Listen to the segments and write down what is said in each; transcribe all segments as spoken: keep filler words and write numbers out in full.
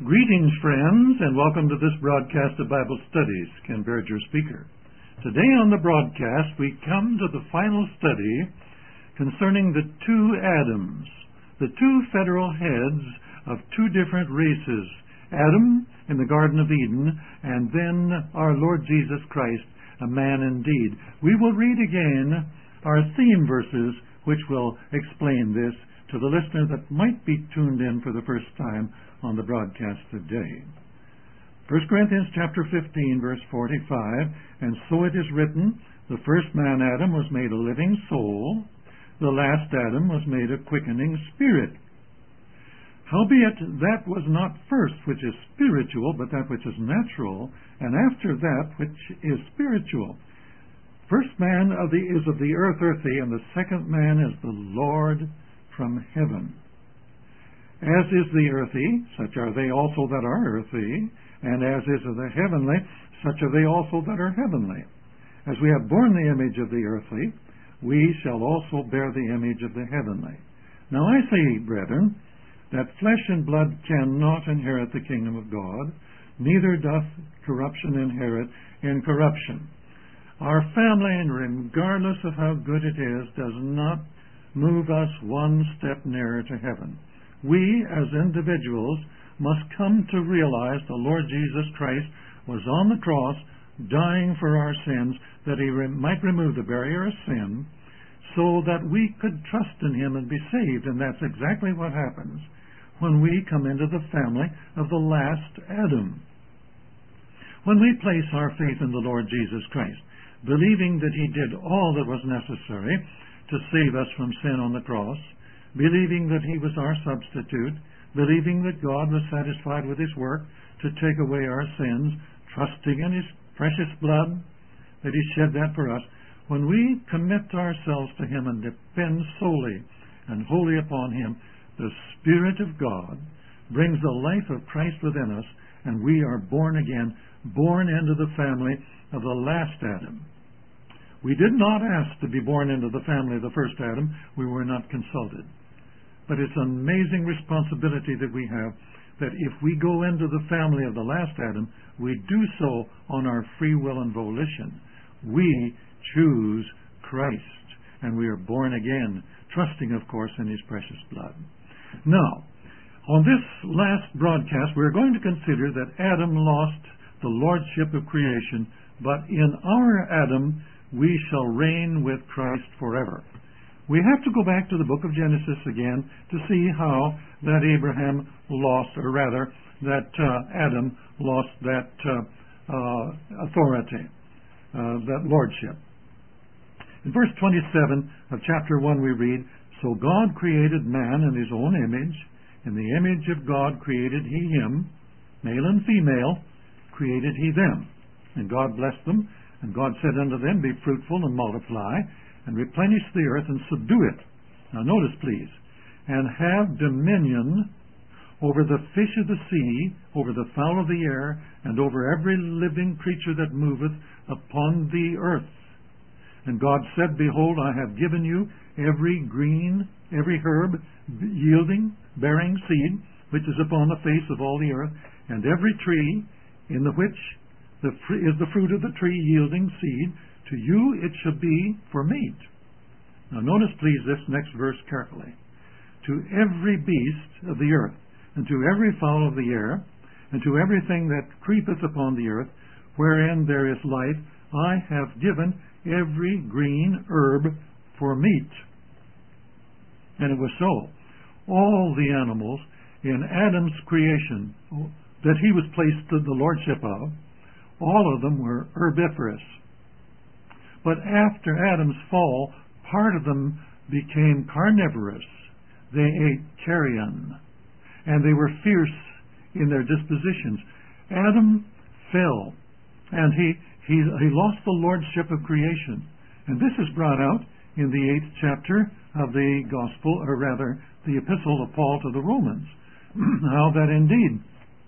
Greetings, friends, and welcome to this broadcast of Bible Studies. Ken Baird, your speaker. Today on the broadcast, we come to the final study concerning the two Adams, the two federal heads of two different races, Adam in the Garden of Eden, and then our Lord Jesus Christ, a man indeed. We will read again our theme verses, which will explain this to the listener that might be tuned in for the first time on the broadcast today. First Corinthians chapter fifteen, verse forty-five, and so it is written, the first man Adam was made a living soul, the last Adam was made a quickening spirit. Howbeit that was not first which is spiritual, but that which is natural, and after that which is spiritual. First man of the, is of the earth earthy, and the second man is the Lord from heaven. As is the earthy, such are they also that are earthy, and as is the heavenly, such are they also that are heavenly. As we have borne the image of the earthly, we shall also bear the image of the heavenly. Now I say, brethren, that flesh and blood cannot inherit the kingdom of God, neither doth corruption inherit incorruption. Our family, regardless of how good it is, does not move us one step nearer to heaven. We, as individuals, must come to realize the Lord Jesus Christ was on the cross, dying for our sins, that He re- might remove the barrier of sin, so that we could trust in Him and be saved. And that's exactly what happens when we come into the family of the last Adam. When we place our faith in the Lord Jesus Christ, believing that He did all that was necessary to save us from sin on the cross, believing that He was our substitute, believing that God was satisfied with His work to take away our sins, trusting in His precious blood, that He shed that for us, when we commit ourselves to Him and depend solely and wholly upon Him, the Spirit of God brings the life of Christ within us, and we are born again, born into the family of the last Adam. We did not ask to be born into the family of the first Adam. We were not consulted. But it's an amazing responsibility that we have, that if we go into the family of the last Adam, we do so on our free will and volition. We choose Christ, and we are born again, trusting, of course, in His precious blood. Now, on this last broadcast, we're going to consider that Adam lost the lordship of creation, but in our Adam, we shall reign with Christ forever. We have to go back to the book of Genesis again to see how that Abraham lost, or rather, that uh, Adam lost that uh, uh, authority, uh, that lordship. In verse twenty-seven of chapter one we read, so God created man in His own image. In the image of God created He him, male and female created He them. And God blessed them, and God said unto them, be fruitful and multiply, and replenish the earth and subdue it. Now notice, please, and have dominion over the fish of the sea, over the fowl of the air, and over every living creature that moveth upon the earth. And God said, behold, I have given you every green, every herb yielding, bearing seed, which is upon the face of all the earth, and every tree in the which the fr- is the fruit of the tree yielding seed, to you it shall be for meat. Now notice, please, this next verse carefully. To every beast of the earth, and to every fowl of the air, and to everything that creepeth upon the earth, wherein there is life, I have given every green herb for meat. And it was so. All the animals in Adam's creation that he was placed to the lordship of, all of them were herbivorous. But after Adam's fall, part of them became carnivorous. They ate carrion, and they were fierce in their dispositions. Adam fell, and he, he, he lost the lordship of creation. And this is brought out in the eighth chapter of the Gospel, or rather, the Epistle of Paul to the Romans. How that indeed,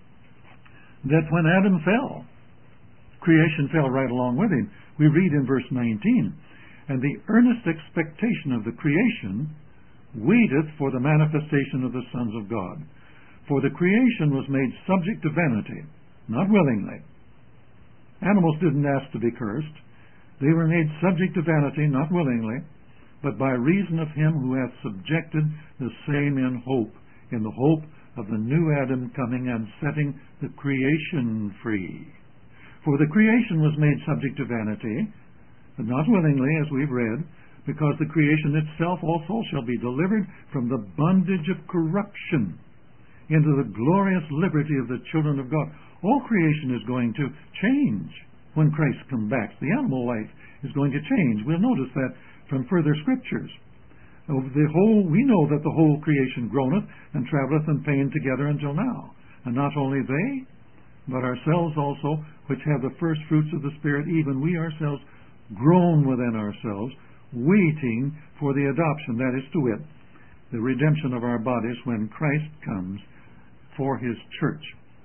that when Adam fell, creation fell right along with him. We read in verse nineteen, and the earnest expectation of the creation waiteth for the manifestation of the sons of God. For the creation was made subject to vanity, not willingly. Animals didn't ask to be cursed. They were made subject to vanity, not willingly, but by reason of him who hath subjected the same in hope, in the hope of the new Adam coming and setting the creation free. For the creation was made subject to vanity, but not willingly, as we've read, because the creation itself also shall be delivered from the bondage of corruption into the glorious liberty of the children of God. All creation is going to change when Christ comes back. The animal life is going to change. We'll notice that from further scriptures. The whole, we know that the whole creation groaneth and travelleth in pain together until now. And not only they, but ourselves also, which have the first fruits of the Spirit, even we ourselves groan within ourselves, waiting for the adoption, that is to wit, the redemption of our bodies when Christ comes for his church.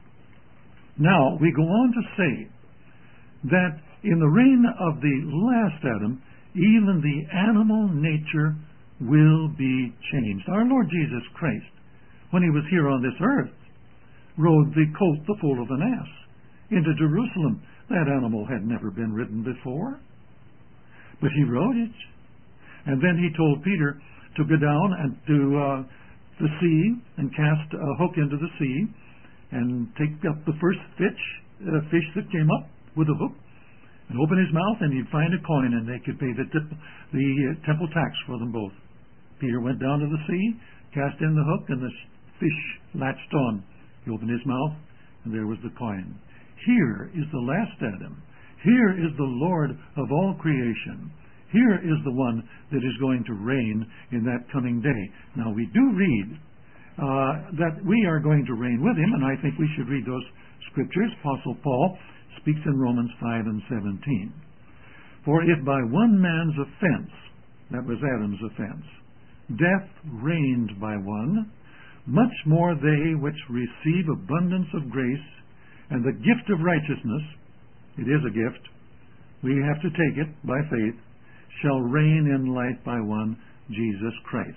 Now, we go on to say that in the reign of the last Adam, even the animal nature will be changed. Our Lord Jesus Christ, when he was here on this earth, rode the colt, the foal of an ass, into Jerusalem. That animal had never been ridden before, but he rode it. And then he told Peter to go down and to uh, the sea and cast a hook into the sea and take up the first fish, uh, fish that came up with a hook, and open his mouth, and he'd find a coin, and they could pay the, tip, the uh, temple tax for them both. Peter went down to the sea, cast in the hook, and the fish latched on. He opened his mouth, and there was the coin. Here is the last Adam. Here is the Lord of all creation. Here is the one that is going to reign in that coming day. Now, we do read uh, that we are going to reign with him, and I think we should read those scriptures. Apostle Paul speaks in Romans five and seventeen. For if by one man's offense, that was Adam's offense, death reigned by one, much more they which receive abundance of grace and the gift of righteousness, it is a gift, we have to take it by faith, shall reign in life by one, Jesus Christ.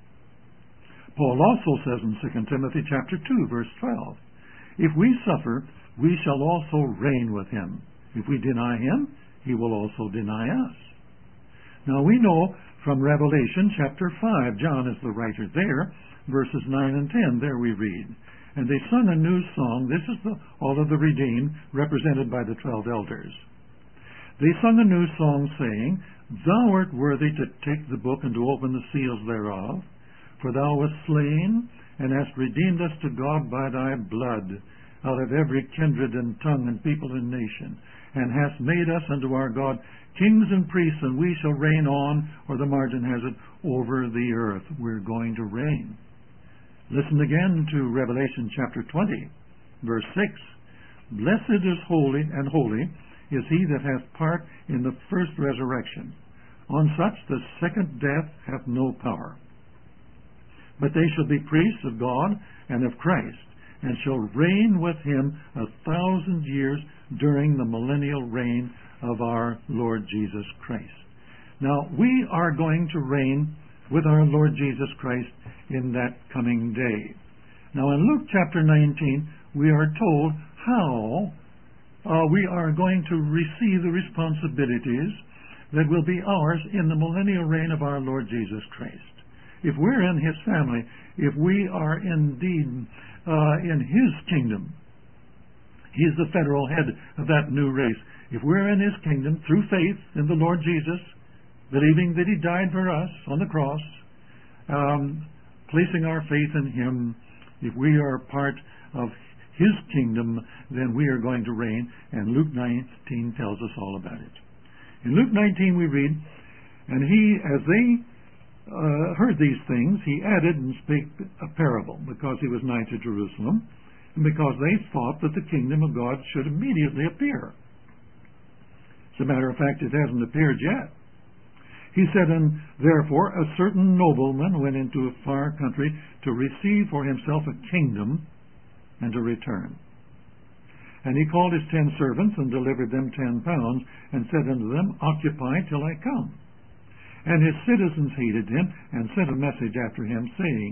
Paul also says in Second Timothy chapter two, verse twelve, if we suffer, we shall also reign with him. If we deny him, he will also deny us. Now we know from Revelation chapter five, John is the writer there, verses nine and ten, there we read, and they sung a new song. This is the, all of the redeemed, represented by the twelve elders. They sung a new song, saying, Thou art worthy to take the book and to open the seals thereof, for thou wast slain, and hast redeemed us to God by thy blood, out of every kindred and tongue and people and nation, and hast made us unto our God kings and priests, and we shall reign on, or the margin has it, over the earth. We're going to reign. Listen again to Revelation chapter twenty, verse six. Blessed is holy, and holy is he that hath part in the first resurrection. On such the second death hath no power. But they shall be priests of God and of Christ, and shall reign with him a thousand years during the millennial reign of our Lord Jesus Christ. Now, we are going to reign with our Lord Jesus Christ in that coming day. Now, in Luke chapter nineteen, we are told how uh, we are going to receive the responsibilities that will be ours in the millennial reign of our Lord Jesus Christ. If we're in his family, if we are indeed uh, in his kingdom, he's the federal head of that new race. If we're in his kingdom through faith in the Lord Jesus, believing that he died for us on the cross, um, placing our faith in him, if we are part of his kingdom, then we are going to reign, and Luke nineteen tells us all about it. In Luke nineteen we read, and he, as they uh, heard these things, he added and spake a parable, because he was nigh to Jerusalem, and because they thought that the kingdom of God should immediately appear. As a matter of fact, it hasn't appeared yet. He said, and therefore a certain nobleman went into a far country to receive for himself a kingdom and to return. And he called his ten servants and delivered them ten pounds and said unto them, Occupy till I come. And his citizens hated him and sent a message after him, saying,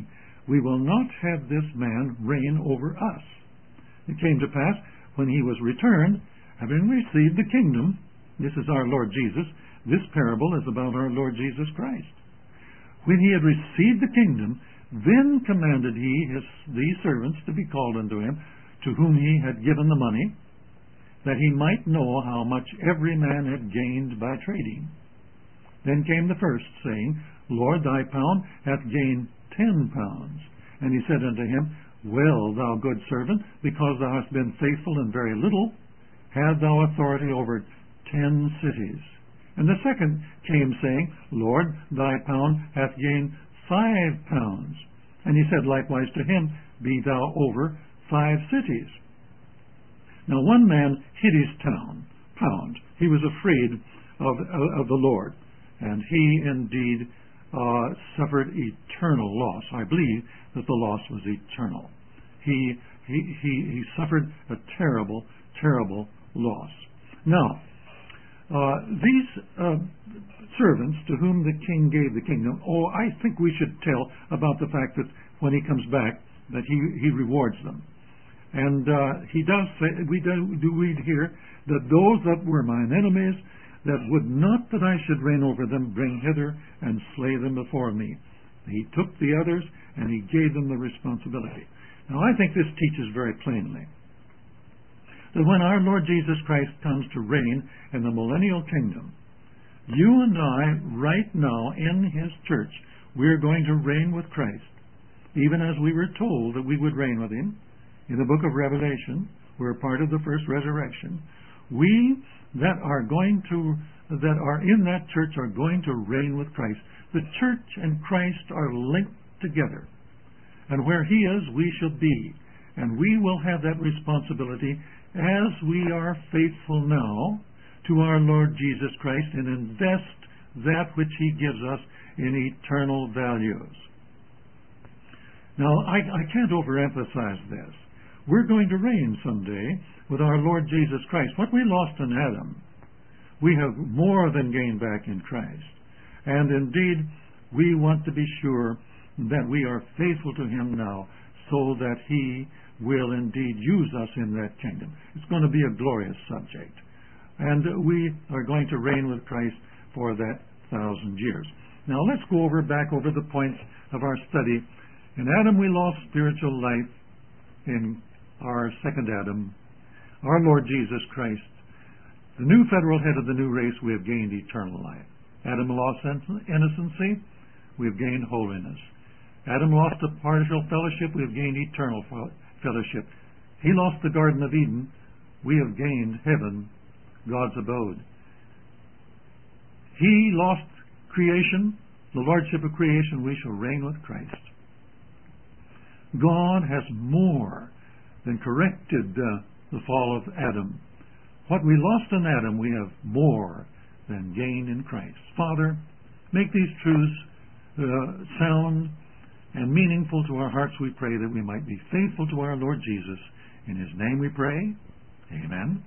we will not have this man reign over us. It came to pass, when he was returned, having received the kingdom, this is our Lord Jesus, this parable is about our Lord Jesus Christ. When he had received the kingdom, then commanded he his these servants to be called unto him, to whom he had given the money, that he might know how much every man had gained by trading. Then came the first, saying, Lord, thy pound hath gained ten pounds. And he said unto him, Well, thou good servant, because thou hast been faithful in very little, have thou authority over ten cities. And the second came, saying, Lord, thy pound hath gained five pounds. And he said likewise to him, Be thou over five cities. Now one man hid his town, pound. He was afraid of, of the Lord, and he indeed uh, suffered eternal loss. I believe that the loss was eternal. He, he, he, he suffered a terrible, terrible loss. Now, uh, these uh, servants to whom the king gave the kingdom, oh, I think we should tell about the fact that when he comes back, that he, he rewards them. And uh, he does say, we do, do read here, that those that were mine enemies, that would not that I should reign over them, bring hither and slay them before me. He took the others and he gave them the responsibility. Now I think this teaches very plainly that when our Lord Jesus Christ comes to reign in the millennial kingdom, you and I, right now in his church, we're going to reign with Christ, even as we were told that we would reign with him. In the book of Revelation, we're part of the first resurrection. We that are going to, that are in that church are going to reign with Christ. The church and Christ are linked together. And where he is, we shall be. And we will have that responsibility as we are faithful now to our Lord Jesus Christ and invest that which he gives us in eternal values. Now, I, I can't overemphasize this. We're going to reign someday with our Lord Jesus Christ. What we lost in Adam, we have more than gained back in Christ. And indeed, we want to be sure that we are faithful to him now so that he will indeed use us in that kingdom. It's going to be a glorious subject. And we are going to reign with Christ for that thousand years. Now let's go over back over the points of our study. In Adam we lost spiritual life. In our second Adam, our Lord Jesus Christ, the new federal head of the new race, we have gained eternal life. Adam lost innocency, we have gained holiness. Adam lost a partial fellowship, we have gained eternal fellowship. He lost the Garden of Eden, we have gained heaven, God's abode. He lost creation, the lordship of creation, we shall reign with Christ. God has more than corrected uh, the fall of Adam. What we lost in Adam, we have more than gained in Christ. Father, make these truths uh, sound and meaningful to our hearts, we pray, that we might be faithful to our Lord Jesus. In his name we pray. Amen.